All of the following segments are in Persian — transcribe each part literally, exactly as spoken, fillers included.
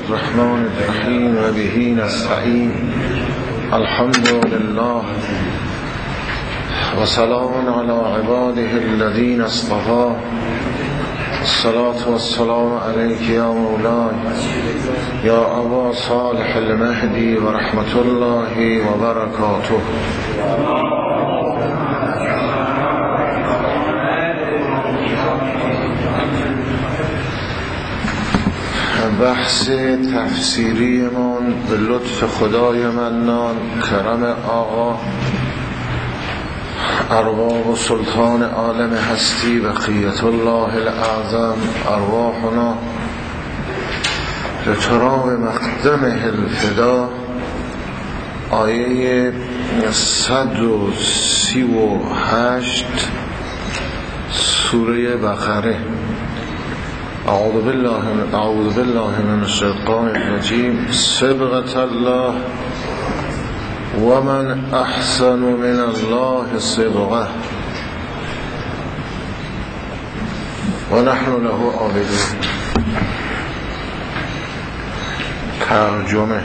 الرحمن الرحیم و به نستعین. الحمد لله و سلام علی عباده الذین اصطفی. الصلاة والسلام علیک یا مولای یا ابا صالح المهدی و رحمت الله و برکاته. بحث تفسیریمون به لطف خدای منان، کرم آقا ارواح و سلطان عالم هستی بقیت الله الاعظم، ارواحنا لتراب مقدمه الفدا، آیه صد و سی و هشت سوره بقره. اعوذ بالله من اعوذ بالله من الشیطان الرجیم. صبغة الله و من احسن من الله صبغه و نحن له عابدون. ترجمه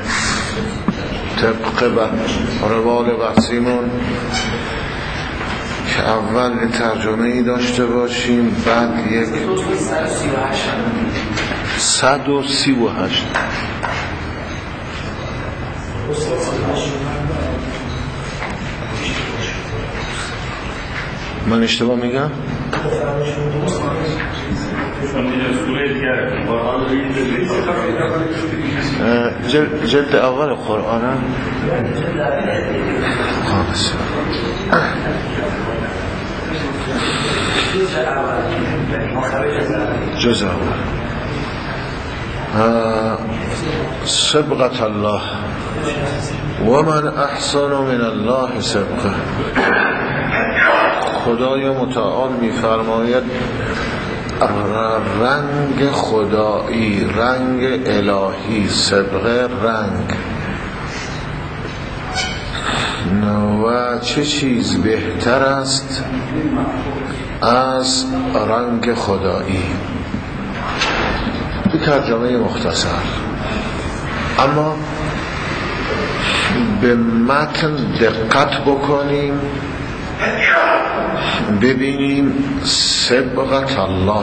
طبق روال بحثیمون که اول ترجمه ای داشته باشیم، بعد یک صد و سی و هشت. من اشتباه میگم؟ جلد اول قرآن هم جزء اول. صبغة الله و من احسن من الله صبغه. خدای متعال می‌فرماید رنگ خدایی، رنگ الهی، صبغه رنگ. و چه چیز بهتر است از رنگ خدایی؟ به ترجمه مختصر، اما به متن دقت بکنیم، ببینیم صبغة الله،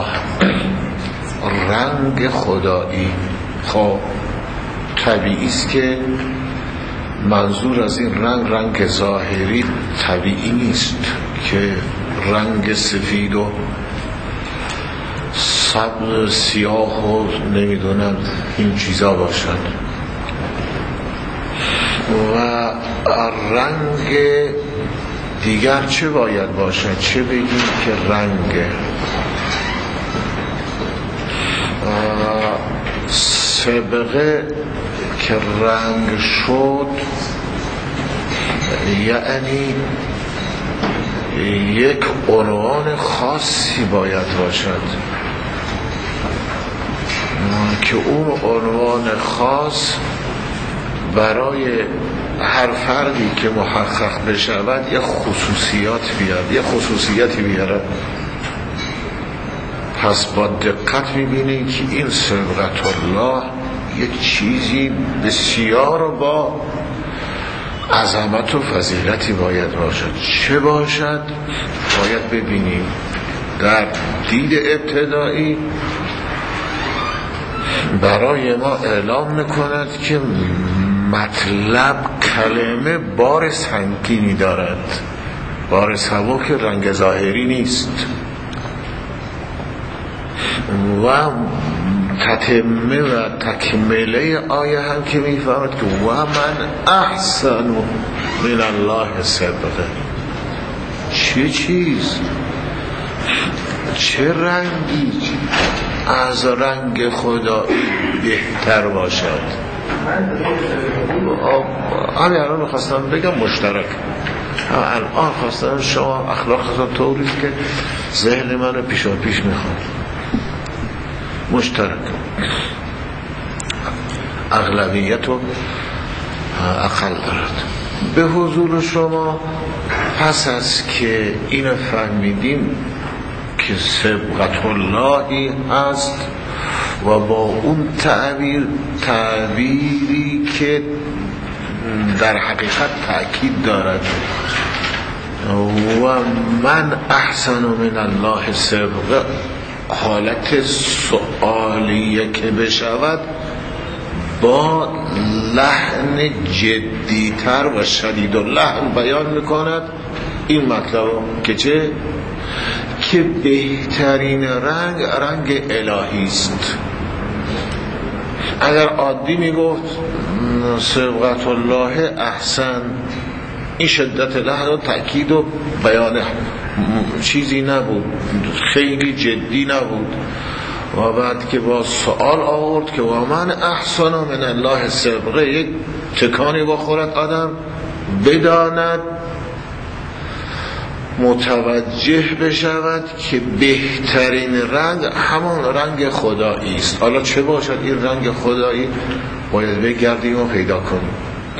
رنگ خدایی. خب طبیعی است که منظور از این رنگ رنگ ظاهری طبیعی نیست که رنگ سفید و سبز سیاه و نمیدونم این چیزا باشد. و رنگ دیگر چه باید باشد؟ چه بگیم که رنگ صبغه که رنگ شد، یعنی یک عنوان خاصی باید باشد که اون عنوان خاص برای هر فردی که محقق بشود یک خصوصیات بیاد، یک خصوصیتی بیاره. پس با دقت میبینید که این صبغة الله یک چیزی بسیار با عظمت و فضیلتی باید باشد. چه باشد؟ باید ببینیم در دید ابتدایی برای ما اعلام میکند که مطلب کلمه بار سنگینی دارد، بار سبک، رنگ ظاهری نیست. و تتمه و تکمله آیه هم که میفهمد که و من احسن من الله صبغه. چه چیز، چه رنگی از رنگ خدایی بهتر باشد؟ همین الان میخواستم بگم مشترک، الان خواستم شما اخلاقتون طوریست که ذهن من رو پیشا پیش میخواد. مشترک، اغلبیت و اقل دارد. به حضور شما پس از که اینو فهمیدیم که صبغة اللهی هست و با اون تعبیر تعبیری که در حقیقت تأکید دارد و من احسن من الله صبغه، حالت سؤالیه که بشود با لحن جدیتر و شدید و لحن بیان میکند این مطلب که چه؟ که بهترین رنگ رنگ الهی است. اگر عادی میگفت صبغت الله احسن، این شدت لحن و تأکید و بیان چیزی نبود، خیلی جدی نبود. و بعد که با سوال آورد که و من احسن من الله صبغه، یک تکانی بخورد آدم بداند، متوجه بشود که بهترین رنگ همان رنگ خدایی است. حالا چه باشد این رنگ خدایی؟ باید بگردیم و پیدا کنیم.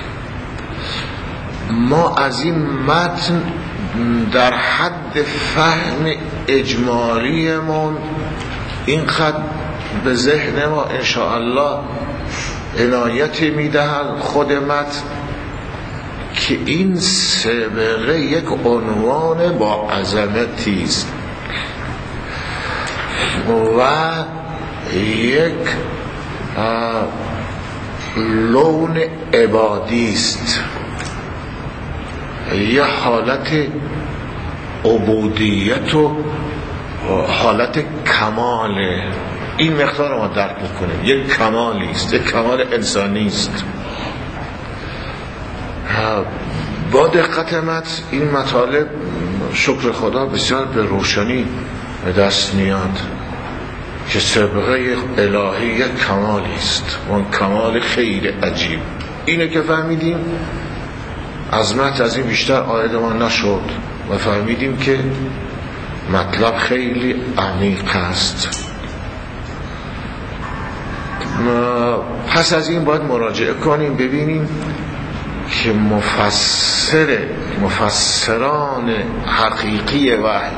ما از این متن در حد فهم اجمالیمون این خط به ذهن ما انشاءالله عنایت میدهد خود متن که این صبغه یک عنوان با عظمتی است و یک لون عبادی است، یه حالت عبودیت و حالت کماله. این مقدار ما درک میکنیم، یک کمالی است، یک کمال انسانی است. با دقت متن این مطالب شکر خدا بسیار به روشنی به دست میاد که صبغه الهی یک کمالی است، اون کمال خیلی عجیب. اینه که فهمیدیم از متن از این بیشتر عاید ما نشد و فهمیدیم که مطلب خیلی عمیق است. پس از این باید مراجعه کنیم ببینیم که مفسر مفسران حقیقی وحی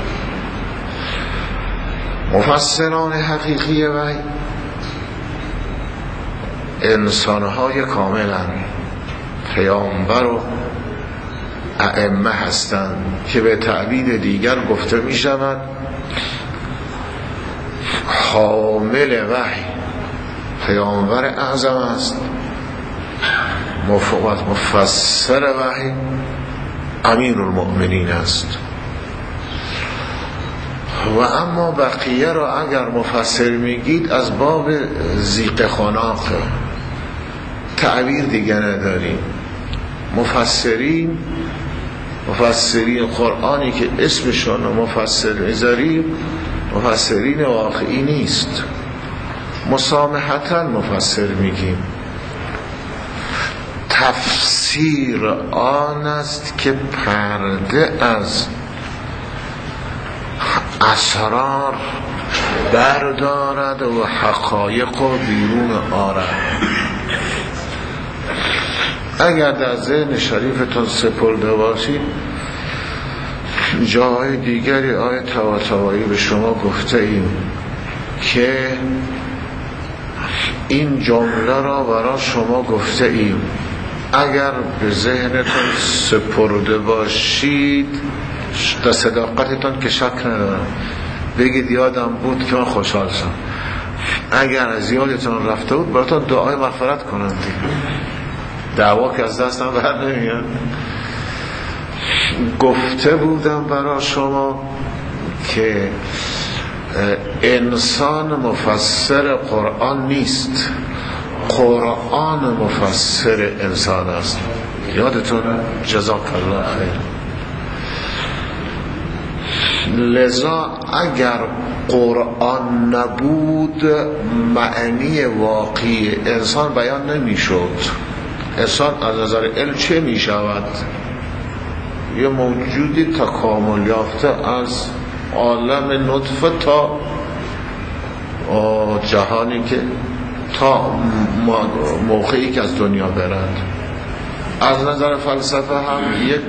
مفسران حقیقی وحی انسانهای کاملن، پیامبر و ائمه هستند که به تعبیر دیگر گفته می شود حامل وحی پیامبر اعظم است، مفسر وحی امیر المؤمنین است. و اما بقیه را اگر مفسر میگید از باب زیق خناق، تعبیر دیگر نداریم. مفسرین مفسرین قرآنی که اسمشون مفسر میذاریم مفسرین واقعی نیست، مسامحتاً مفسر میگیم. تفسیر آن است که پرده از اسرار بردارد و حقایق و بیرون آرد. اگر در ذهن شریفتون سپرده باشید جای دیگری آیه طباطبایی به شما گفته ایم که این جمله را برای شما گفته ایم، اگر به ذهنتون سپرده باشید در صداقتتون که شک ندارم بگید یادم بود که من خوشحال شدم. اگر از یادتون رفته بود براتون دعای مغفرت کنم دیگه، دعوا که از دستم بر نمیاد. گفته بودم برای شما که انسان مفسر قرآن نیست، قرآن مفسر انسان است. یادتون؟ جزاک الله خیر. لذا اگر قرآن نبود معنی واقعی انسان بیان نمی شد. انسان از نظر علم چه می شود؟ یه موجودی تکامل یافته از عالم نطفه تا جهانی که تا موقعی که از دنیا برد. از نظر فلسفه هم یک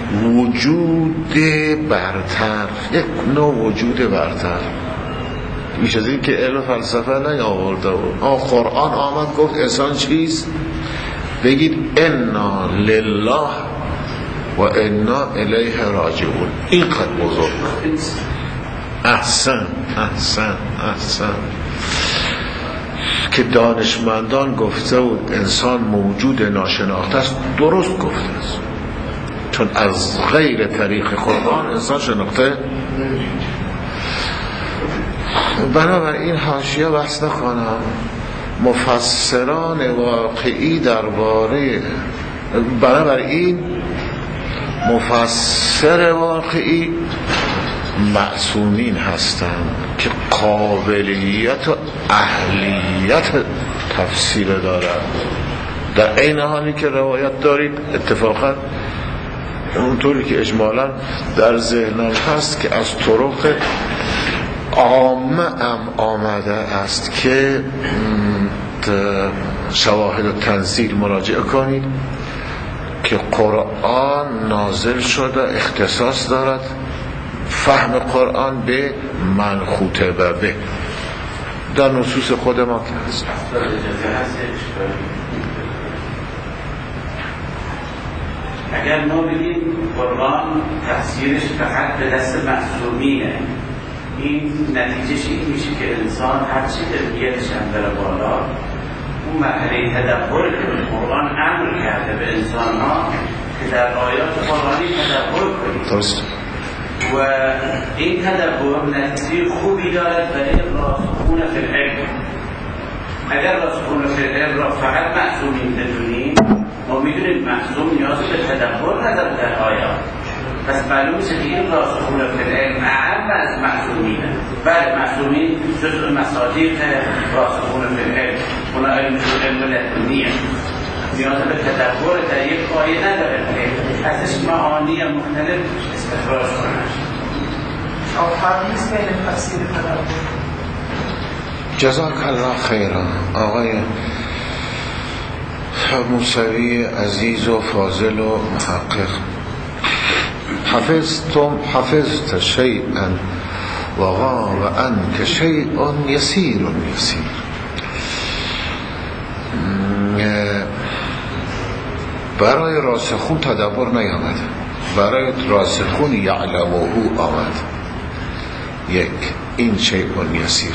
وجود برتر، یک نوع وجود برتر. بیش از این که علم فلسفه نیاورده بود. قرآن آمد گفت انسان چیست؟ بگید انا لله و انا الیه راجعون. اینقدر بزرگ. احسن احسن احسن که دانشمندان گفته بود انسان موجود ناشناخته است، درست گفته است، چون از غیر طریق قرآن انسان شناخته. بنابراین حاشیه بحث نکنم. مفسران واقعی درباره بنابراین مفسر واقعی معصومین هستند که قابلیت و اهلیت تفسیر دارند، در این حالی که روایت دارید اتفاقا اونطوری که اجمالا در ذهنم هست که از طرق عامه هم آمده است که شواهد و تنزیل مراجعه کنید که قرآن نازل شده اختصاص دارد فهم قرآن به منخوطه به در نصوص خود ما که هست. اگر ما بگیم قرآن تفسیرش فقط به دست معصومینه، این نتیجهش این میشه که انسان هر چی تربیتش هم بره بالا، اون مرحله تدبر که قرآن امر کرده به انسان ها که در آیات قرآنی تدبر کنید درست. و این تدبر نتیجه خوبی دارد برای راسخون فی العلم. اگر راسخون فی العلم را فقط معصومین بدونیم، ما میدونیم معصوم نیاز به تدبر نداره در آیات، پس معلوم است که این راسخون فی العلم اعم از معصومینه. بله معصومین جزء مصادیق راسخون فی العلم، اونا علم علم لدنیه، نیاز به تدبر در یک آیه نداره که ازش معانی مختلف استخراج کنند. فرق نیست بین تفسیر تدبر. جزاک الله خیرا آقای موسوی عزیز و فاضل و محقق. حفظتم حفظت شیئا و غاب عنک شیء یسیر یسیر. برای راسخون تدبر نیامد، برای راسخون یعلمه آمد. یک این شیء یسیر.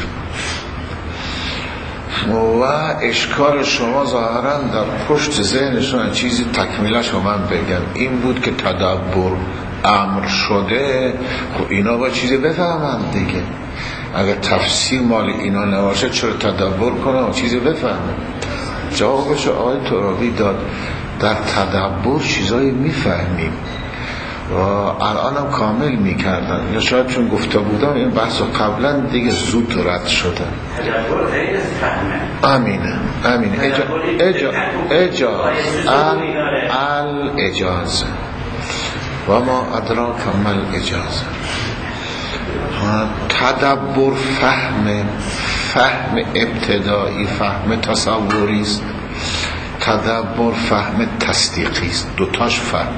و اشکال شما ظاهرا در پشت ذهنشون چیزی تکمیلش رو من بگم این بود که تدبر امر شده، خب اینا با چیزی بفهمند دیگه. اگر تفسیر مال اینا نباشه چرا تدبر کنه و چیزی بفهمه؟ جوابش آقای ترابی داد در تدبر چیزایی میفهمیم و الان هم کامل میکردن، یا شاید چون گفته بودم این بحث قبلا دیگه زود رد شده. تدبر غیر از فهمه. امینه امینه اجا اجا اجاز ال ال اجازه و ما ادراک مل اجازه. تدبر فهم فهم ابتدایی، فهم تصوری است. تدبر فهم تصدیقی است، دوتاش فهم.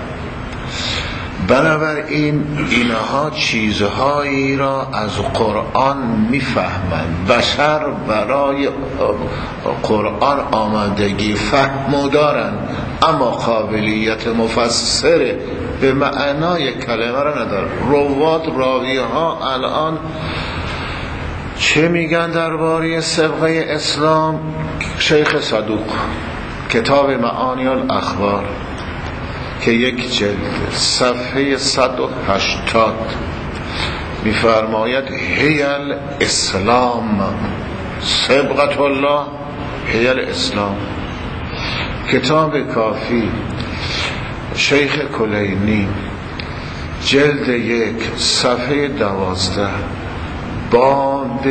بنابراین اینها چیزهایی را از قرآن میفهمند. بشر برای قرآن آمادگی فهم دارند، اما قابلیت مفسر به معنای کلمه را ندارند. رواد راوی ها الان چه میگن درباره سبقه اسلام؟ شیخ صدوق کتاب معانی الاخبار که یک جلد صفحه صد و هشتاد میفرماید هیل اسلام، سبقت الله هیل اسلام. کتاب کافی شیخ کلینی جلد یک صفحه دوازده باب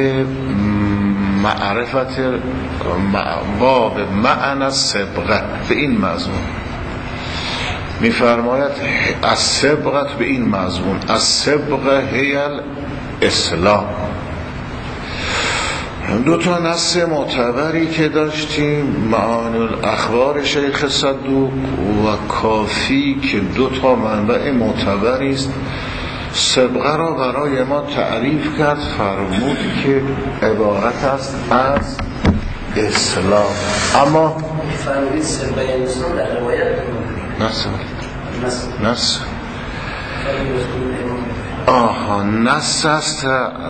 معرفت باب معنی سبقت به این مضمون میفرماید از سبقت به این مضمون از سبقه هیل اسلام. دو تا نص معتبری که داشتیم، معانی الاخبار شیخ صدوق و کافی که دو تا منبع معتبری است سبقه را برای ما تعریف کرد، فرمود که عبارت است از اسلام. اما فرمودید سبقه یعنی اسلام در روایت نصر نصر آها نص است.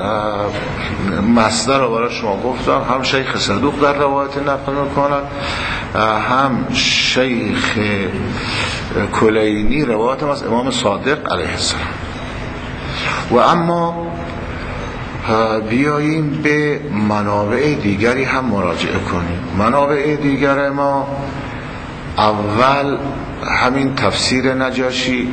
مصدر رو برای شما گفتم، هم شیخ صدوق در روایت نقل میکند، هم شیخ کلینی روایت هم از امام صادق علیه السلام. و اما بیاییم به منابع دیگری هم مراجعه کنیم. منابع دیگر ما اول همین تفسیر نجاشی،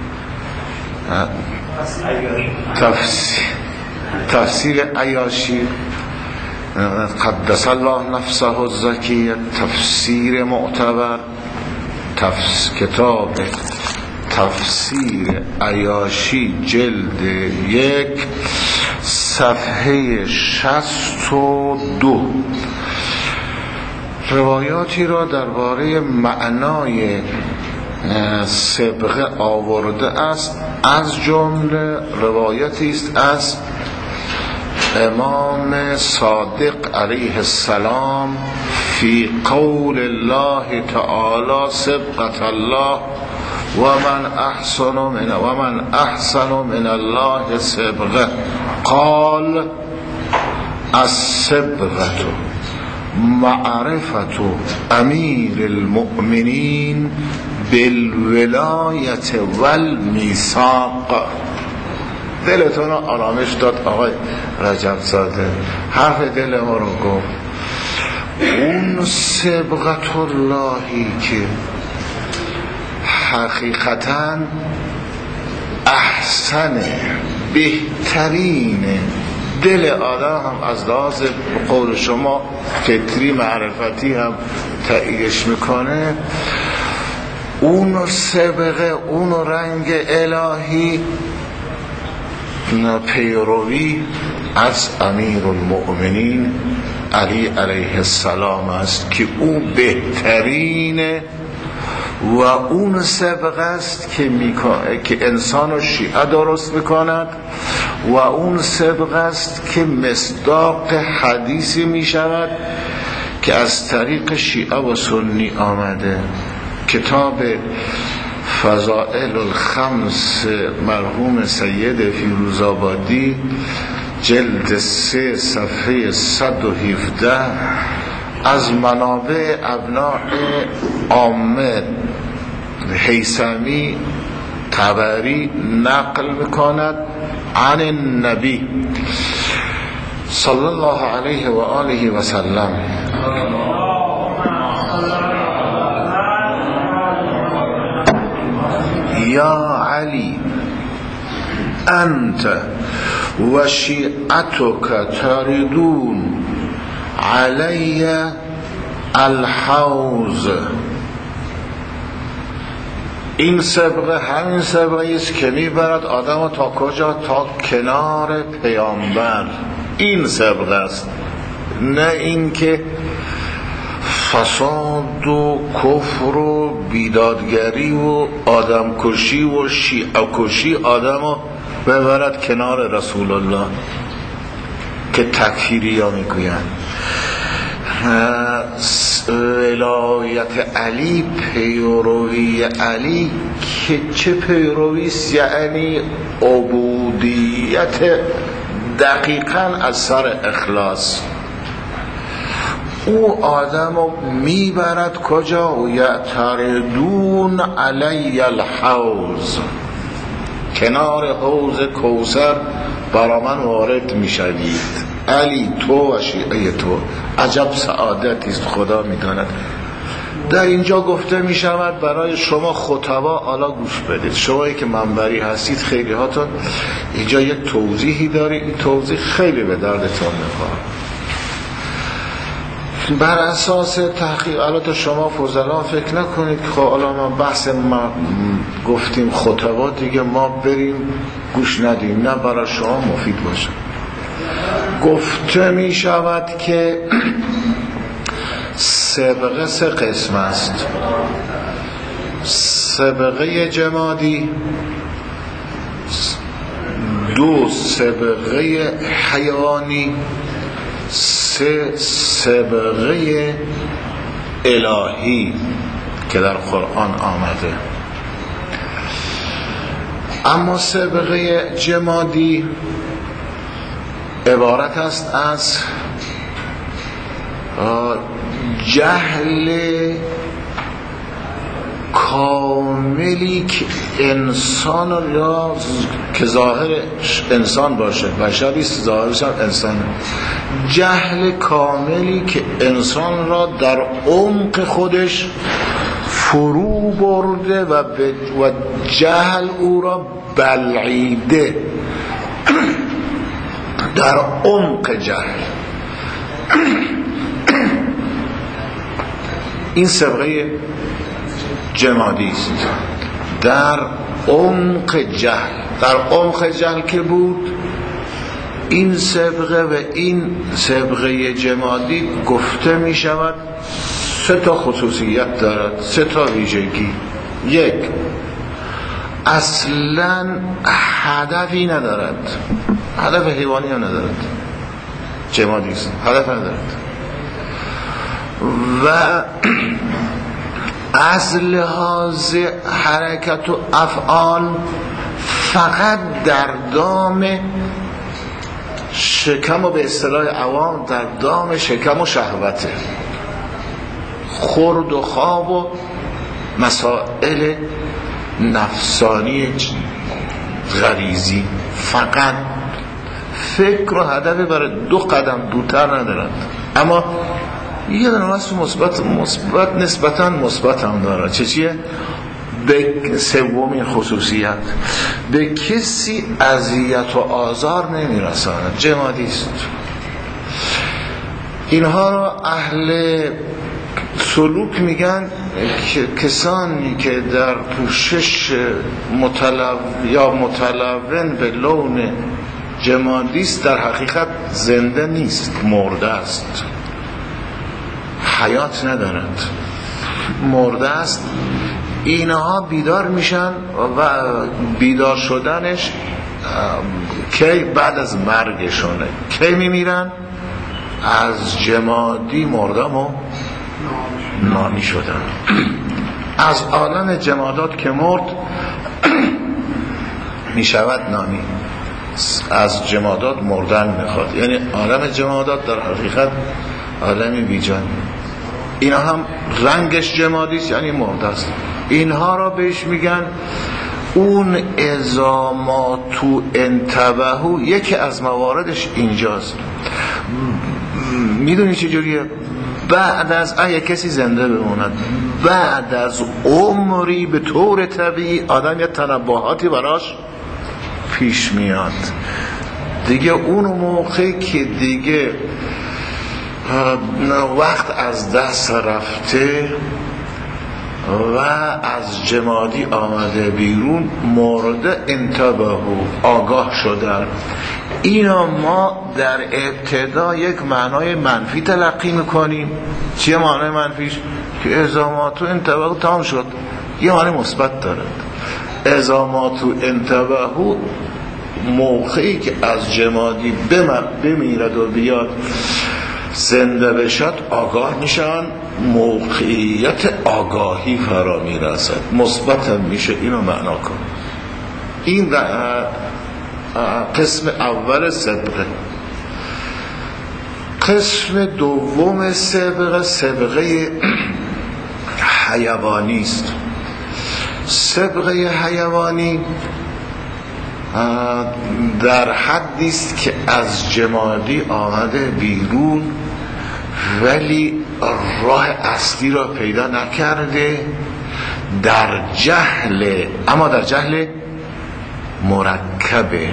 تفسیر تفسیر عیاشی قدس الله نفسه الزکیه، تفسیر معتبر، تفس... کتاب تفسیر عیاشی جلد یک صفحه شصت و دو روایاتی را درباره معنای سبقه آورده است. از جمله روایتی است از امام صادق علیه السلام فی قول الله تعالی سبقة الله و من احسن من و من احسن من الله سبقه قال السبقه معرفت امیر المؤمنین بالولایت والمیثاق. دلتون رو آرامش داد آقای رجب زاده، حرف دل ما رو گفت. اون سبقت اللهی که حقیقتاً احسن بهترین دل آدم هم از لحاظ قول شما فطری معرفتی هم تأییدش میکنه. اون سبقه، اون رنگ الهی پیروی از امیر المؤمنین علی علیه السلام است که او بهترینه و اون سبقه است که, که انسان و شیعه درست میکند و اون سبقه است که مصداق حدیثی میشود که از طریق شیعه و سنی آمده. کتاب فضائل الخمس مرحوم سید فیروزآبادی جلد سه صفحه صد و هفده از منابع ابناء عامه هیثمی طبری نقل میکند عن النبی صلی الله علیه و آله و سلم یا علی انت و شیعتک تردون علی الحوض. این سبقه همین سبقه است که میبرد آدم تا کجا؟ تا کنار پیامبر. این سبقه است، نه این که فساد و کفر و بیدادگری و آدم کشی و شیعه کشی آدم رو ببرد کنار رسول الله که تکفیری ها میگویند. ولایت علی، پیروی علی که چه پیروی است؟ یعنی عبودیت دقیقاً از سر اخلاص. او آدم رو میبرد کجا؟ و یعتردون علی الحوض، کنار حوض کوثر برا من وارد میشوید. علی تو و شیعه تو، عجب سعادتی است خدا میداند. در اینجا گفته میشود برای شما خطبا، حالا گوش بدید، شمایی که منبری هستید خیلی هاتون اینجا یک توضیحی داری، این توضیح خیلی به دردتون میخوره. بر اساس تحقیقات شما فضلا فکر نکنید که خب حالا ما بحث ما گفتیم خطبا دیگه ما بریم گوش ندیم، نه، برای شما مفید باشه. گفته می شود که سبقه سه قسم است: سبقه جمادی، دو سابقه حیوانی، سه سابقه الهی که در قرآن آمده. اما سابقه جمادی عبارت است از جهل کاملی که انسان یا که ظاهرش انسان باشه، بشریست ظاهرش هم انسان، جهل کاملی که انسان را در عمق خودش فرو برده و, و جهل او را بلعیده در عمق جهل. این سابقه جمادی است، در عمق جهل. در عمق جهل که بود این سابقه و این سابقه جمادی گفته می شود سه تا خصوصیت دارد، سه تا ویژگی. یک، اصلا هدفی ندارد، هدف حیوانی هم ندارد، جمادی است، هدف ندارد و از لحاظ حرکت و افعال فقط در دام شکم و به اصطلاح عوام در دام شکم و شهوته، خورد و خواب و مسائل نفسانی غریزی، فقط فکر و هدف برای دو قدم دوتر ندارند. اما یه دونه واسه مثبت مثبت نسبتاً مثبت هم داره. چه چیه؟ به سومین خصوصیت، به کسی اذیت و آزار نمیرساند، جمادی است. اینها را اهل سلوک میگن که کسانی که در پوشش متلو یا متلون به لون جمادی است در حقیقت زنده نیست، مرده است، حیات ندارد، مرده است. اینها بیدار میشن و بیدار شدنش کی؟ بعد از مرگشونه. کی میمیرن؟ از جمادی مردم و نامی شدن. از عالم جمادات که مرد میشود نامی، از جمادات مردن میخواد، یعنی عالم جمادات در حقیقت عالمی بیجانی. اینا هم رنگش جمادیست، یعنی مرده است. اینها را بهش میگن اون اذا ما تو انتبهو. یکی از مواردش اینجاست. میدونی چجوریه؟ بعد از اگه کسی زنده بموند، بعد از عمری به طور طبیعی آدم یه تنباهاتی براش پیش میاد دیگه. اون موقعی که دیگه وقت از دست رفته و از جمادی آمده بیرون، مورد انتباه آگاه شدن. اینا ما در ابتدا یک معنای منفی تلقی میکنیم. چیه معنای منفیش؟ که ازاماتو انتباه تمام شد. یه معنی مثبت داره. ازاماتو انتباه موقعی که از جمادی بمیرد و بیاد زنده بشد آگاه میشن، موقعیت آگاهی فرا میرسد، مثبت هم میشه. اینو معنا کن. این قسم اول سابقه. قسم دوم سابقه سابقه حیوانی است. سابقه حیوانی در حدی است که از جمادی آمده بیرون ولی راه اصلی را پیدا نکرده، در جهل، اما در جهل مرکبه.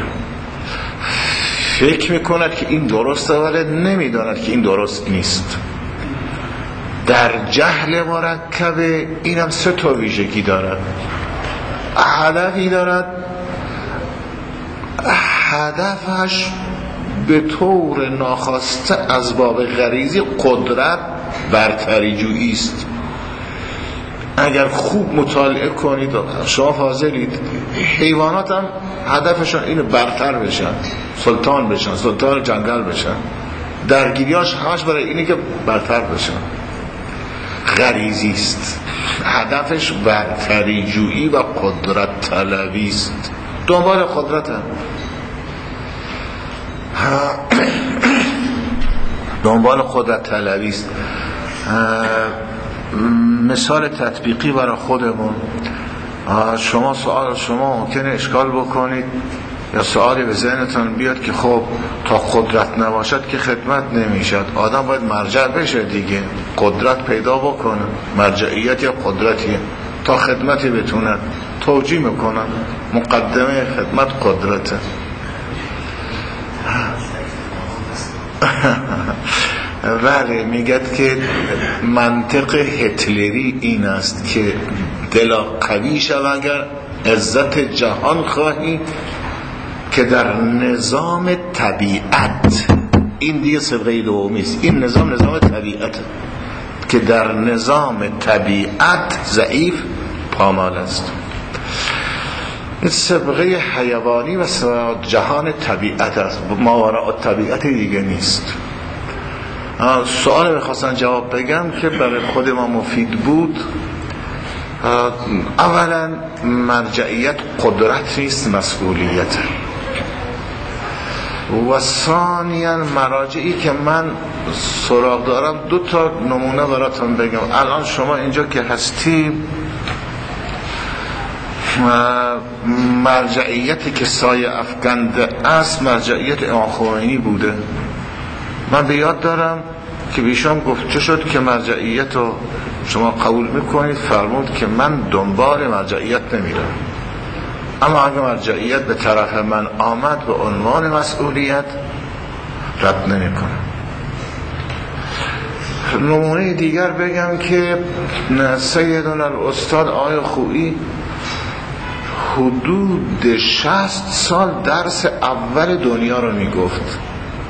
فکر میکند که این درسته ولی نمیداند که این درست نیست. در جهل مرکبه. اینم سه تا ویژگی دارد. هدفی دارد، هدفش به طور ناخواسته از باب غریزی قدرت برتری جویی است. اگر خوب مطالعه کنید شما حاضرید، حیوانات هم هدفشون اینه برتر بشن، سلطان بشن، سلطان جنگل بشن، درگیریاش همش برای اینه که برتر بشن، غریزی است، هدفش برتری جویی و قدرت طلبی است، دنبال قدرت هم دنبال قدرت طلبی است. مثال تطبیقی برای خودمون، شما سوال شما ممکنه اشکال بکنید یا سوالی به ذهنتون بیاد که خب تا قدرت نباشد که خدمت نمیشد، آدم باید مرجع بشه دیگه، قدرت پیدا بکنه، مرجعیت یا قدرتیه تا خدمتی بتونن توجیه میکنن، مقدمه خدمت قدرته. ولی میگد که منطق هتلری این است که دلا قوی شو اگر عزت جهان خواهی که در نظام طبیعت، این دیگه سبقه دومی است، این نظام نظام طبیعت که در نظام طبیعت ضعیف پامال است. این سبقه حیوانی و جهان طبیعت است، ماوراء طبیعت دیگه نیست. سوال میخواستن جواب بگم که برای خود ما مفید بود. اولا مرجعیت قدرت نیست، مسئولیت. و ثانیا مراجعی که من سراغ دارم، دو تا نمونه براتون بگم. الان شما اینجا که هستی، مرجعیتی که سایه افکنده است مرجعیت امام خمینی بوده. من به یاد دارم که بیشم گفته شد که مرجعیت رو شما قبول میکنید، فرمود که من دنبال مرجعیت نمیرم، اما اگه مرجعیت به طرف من آمد به عنوان مسئولیت رد نمی کنم. نمونه دیگر بگم که سیدنا الاستاد آقای خویی حدود شصت سال درس اول دنیا رو می گفت.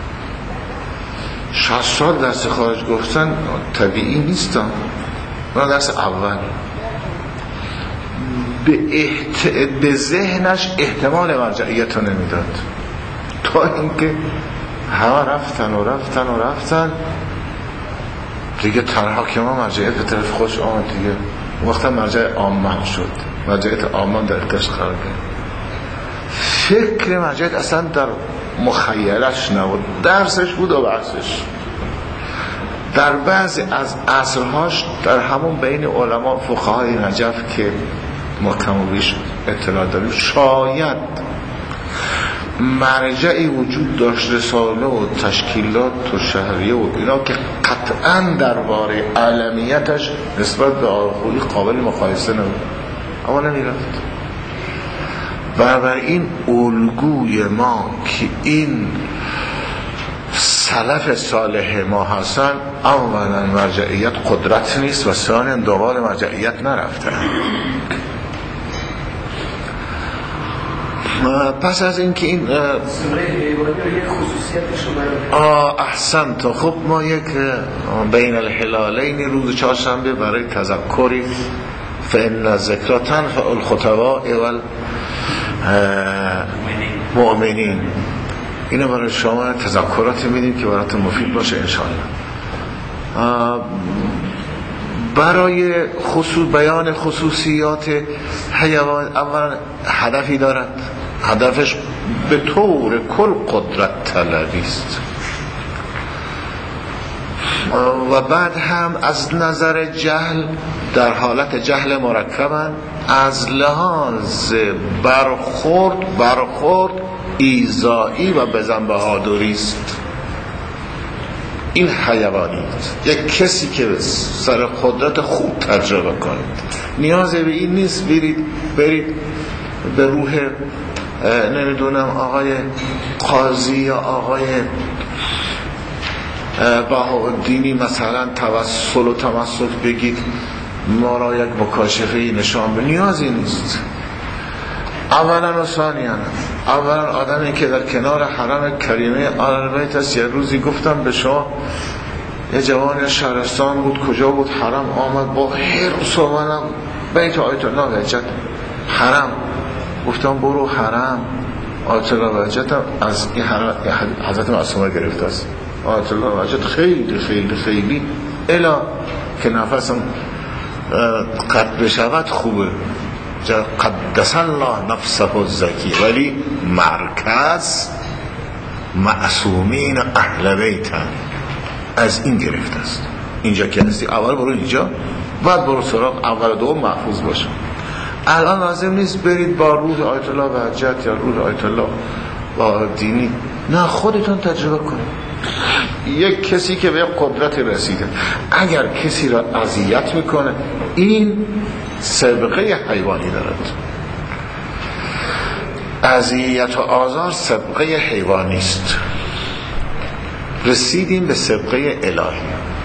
شصت سال درس خارج گفتن طبیعی نیستن، من درس اول به, احت... به ذهنش احتمال مرجعیت رو نمیداد، تا اینکه همه رفتن و رفتن و رفتن دیگه تنها که ما مرجعیت به طرف خوش آمد دیگه. وقتا مرجع عامه شد، مرجعیت عامه در اختیارش قرار گرفت. فکر مرجعیت اصلا در مخیلش نبود، درسش بود و بحثش. در بعضی از عصرهاش در همون بین علما فقهای نجف که ما کم و بیش اطلاع داریم، شاید مرجعی وجود داشت، رساله و تشکیلات و شهریه و اینا که قطعا درباره علمیتش نسبت به آخوی قابل مقایسه نبود، اما نمیرفت. بنابراین الگوی ما که این سلف صالح ما هستن، اولا مرجعیت قدرت نیست و ثانیا دنبال مرجعیت نرفتن. پس از اینکه این احسن تا خب ما یک بین الهلالین روز چهارشنبه برای تذکری فإن ذکر تنفع الخطباء والمؤمنین، اینو برای شما تذکراتی میدیم که براتون مفید باشه انشاءالله. برای خصوص بیان خصوصیات حیوان اولا هدفی دارد، هدفش به طور کل قدرت طلبی است و بعد هم از نظر جهل، در حالت جهل مرکبن، از لحاظ برخورد برخورد ایذایی و بزن بهادری است. این حیوانی است. یک کسی که سر قدرت خوب تجربه کنید، نیاز به این نیست برید برید به روح نمیدونم آقای قاضی یا آقای بهاءالدینی مثلا توسل و تمسک بگید ما را یک مکاشفه نشان به، نیازی نیست. اولا و ثانیا، اولا آدمی که در کنار حرم کریمه آل بیت است. یه روزی گفتم به شما یه جوان شهرستان بود، کجا بود، حرم آمد با حرص و منم بیت آیت الله وحجت حرم. گفتم برو حرم. آیت الله وحجت هم از این حرم حضرت معصومه گرفته است. آیت الله وحجت خیلی خیلی خیلی الا که نفسم قد بشود خوبه، قدس الله نفسه الزکی، ولی مرکز معصومین اهل بیتن از این گرفته است. اینجا که هستی اول برو اینجا، بعد برو سراغ اول دوم محفوظ باشه. الان لازم نیست برید با روح آیت الله وحجت یا روح آیت الله با دینی، نه، خودتون تجربه کنید. یک کسی که به قدرت رسیده اگر کسی را اذیت میکنه، این سابقه حیوانی دارد. اذیت و آزار سابقه حیوانی است. رسیدیم به سابقه الهی.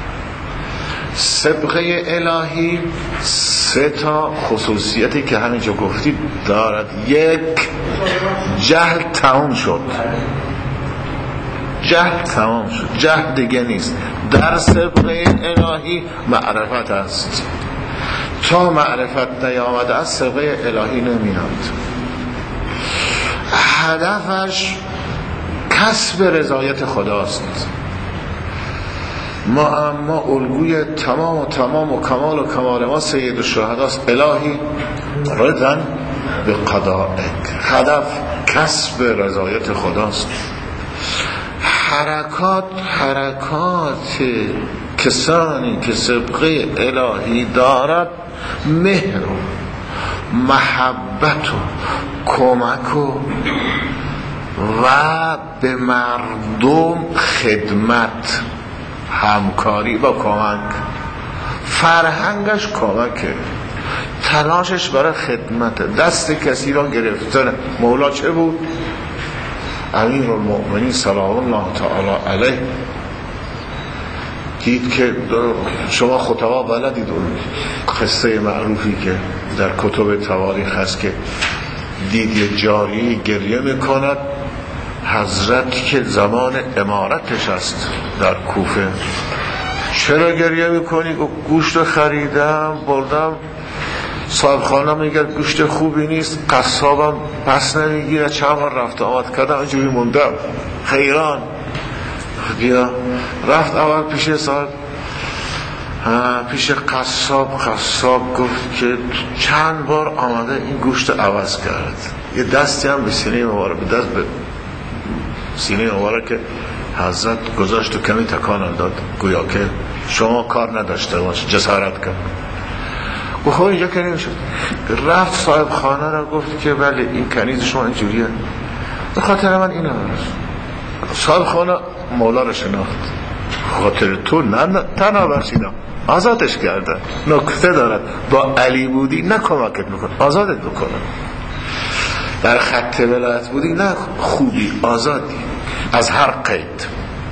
سابقه الهی سه تا خصوصیتی که همینجا گفتید دارد. یک، جهل تمام شد. جهل تمام شد، جهل دیگه نیست. در سابقه الهی معرفت است. تا معرفت نیامده است سابقه الهی نمیاد. هدفش کسب رضایت خداست. ما اما الگوی تمام و تمام و کمال و کمال ما سید الشهداست. الهی رضا به قضائک، هدف کسب رضایت خداست. حرکات حرکات کسانی که سابقه الهی دارد مهر و محبت و کمک و و به مردم خدمت، همکاری با کمک. فرهنگش کمکه، تلاشش برای خدمت، دست کسی را گرفتن. مولا چه بود؟ امیر المؤمنین سلام الله تعالی علیه. دید که شما خطبا بلدید اون قصه معروفی که در کتب تواریخ هست که دید یه جاری گریه میکند، حضرت که زمان امارتش است در کوفه. چرا گریه میکنی؟ گوشت خریدم بردم، صاحب خانه میگه گوشت خوبی نیست، قصابم پس نمیگیره، چند بار رفت آمد کردم، اینجوری موندم حیران. بیا رفت اول پیش صاحب پیش قصاب. قصاب گفت که چند بار آمده این گوشت عوض کرد. یه دستی هم به سینه مبارک، به دست به سینه مبارک که حضرت گذاشت و کمی تکان داد، گویا که شما کار نداشته باش، جسارت کرد. گفت خب اینجا که نمیشد. رفت صاحب خانه را گفت که بله این کنیز شما اینجوریه، به خاطر من اینه. صاحب خانه مولا را شناخت، خاطر تو نه تنها بخشیدم، آزادش کردن. نکته دارد با علی بودی نه کمکت میکن، آزادت بکنم. در خط ولایت بودی نه خوبی، آزادی از هر قید.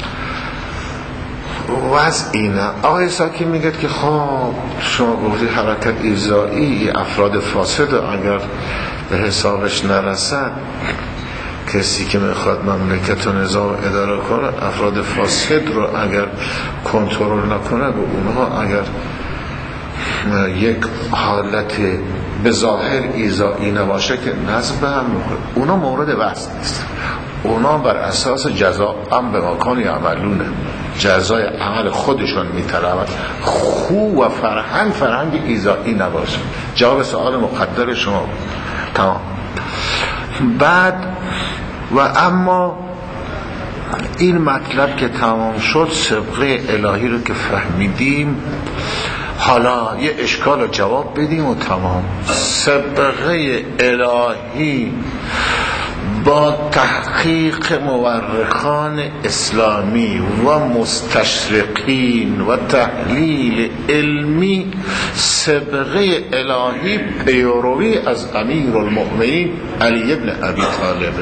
وضع اینه. آقای ساکی میگه که خب شما گفتی حرکت ایذایی افراد فاسد اگر به حسابش نرسد، کسی که میخواد مملکت و نظام اداره کنه افراد فاسد رو اگر کنترل نکنه و اونها اگر یک حالت به ظاهر ایذایی نباشه که نظم به هم میخوره، اونا مورد بحث نیست. اونا بر اساس جزا هم به مکان یعملونه، جزای عمل خودشون میطلبن. خو و فرهنگ فرهنگ ایذایی نباشه. جواب سوال مقدر شما. تمام. بعد و اما این مطلب که تمام شد، سابقه الهی رو که فهمیدیم، حالا یه اشکال رو جواب بدیم و تمام. سابقه الهی با تحقیق مورخان اسلامی و مستشرقین و تحلیل علمی، سابقه الهی پیروی از امیر المؤمنین علی ابن ابی طالب.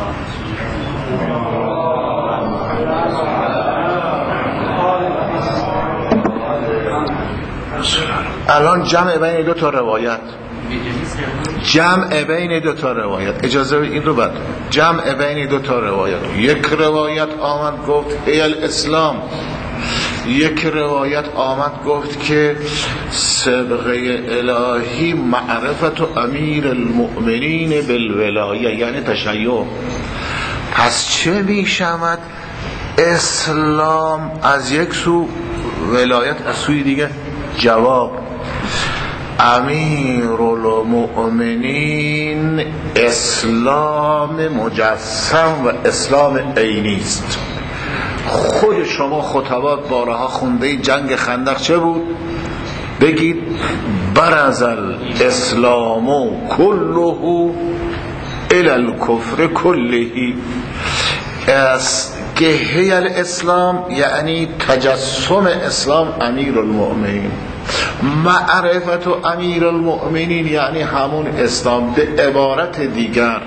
الان جمع بین دو تا روایت، جمع بین دو تا روایت، اجازه این رو بعد جمع بین دو تا روایت. یک روایت آمد گفت ای الاسلام، یک روایت آمد گفت که سبقه الهی معرفت امیر المؤمنین بالولایه، یعنی تشیع. پس چه می شود؟ اسلام از یک سو، ولایت از سوی دیگه. جواب: امیر المؤمنین اسلام مجسم و اسلام عینی است. خود شما خطبات بارها خونده جنگ خندق چه بود؟ بگید برز الاسلام کله الی الکفر کله. از گهه الاسلام یعنی تجسم اسلام امیر المؤمنین، معرفت امیر المؤمنین یعنی همون اسلام. به عبارت دیگر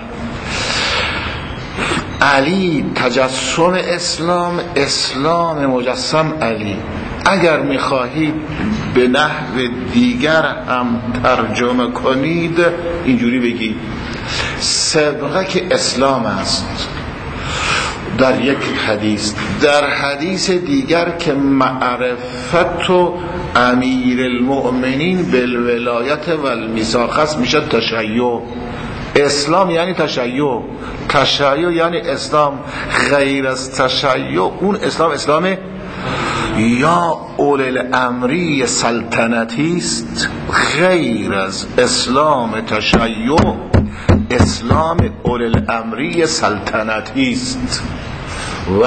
علی تجسم اسلام، اسلام مجسم علی. اگر میخواهید به نحو دیگر هم ترجمه کنید اینجوری بگید سبقه که اسلام است در یک حدیث، در حدیث دیگر که معرفت و امیر المؤمنین بالولایت و المیثاق است میشه تشیع. اسلام یعنی تشیع، تشیع یعنی اسلام. غیر از تشیع اون اسلام اسلام یا اولی الامری سلطنتی است، غیر از اسلام تشیع اسلام اولی الامری سلطنتی است و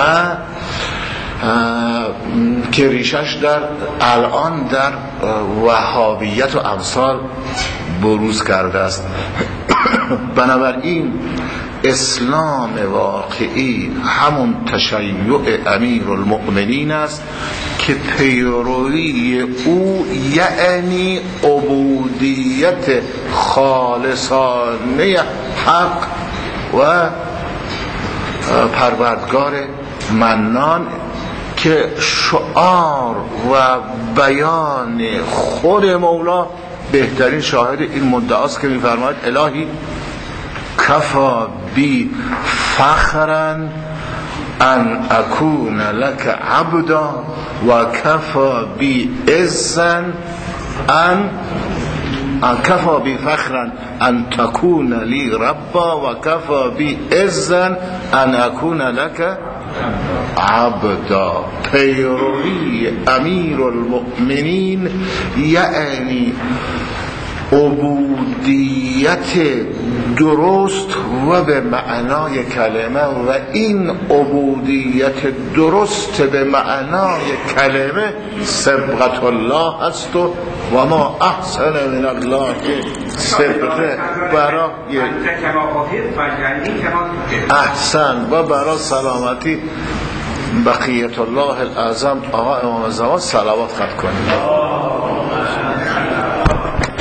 که ریشش در الان در وهابیت و امثال بروز کرده است. بنابراین اسلام واقعی همون تشیع امیر المؤمنین است که پیروی او یعنی عبودیت خالصانه حق و پروردگار منان، که شعار و بیان خود مولا بهترین شاهد این مدعاست که می‌فرماید الهی کفا بی فخرا ان اکون لک عبدا و کفا بی عزا ان کفا بی فخرا ان تکون لی ربا و کفا بی عزا ان اکون لک عبدا. پیروی امیر المؤمنین یعنی عبودیت درست و به معنای کلمه، و این عبودیت درست به معنای کلمه سبقت الله است و و ما احسن من الله سبقه برای احسن و برای سلامتی بقیت الله الاعظم آقا امام زمان صلوات خط کنید.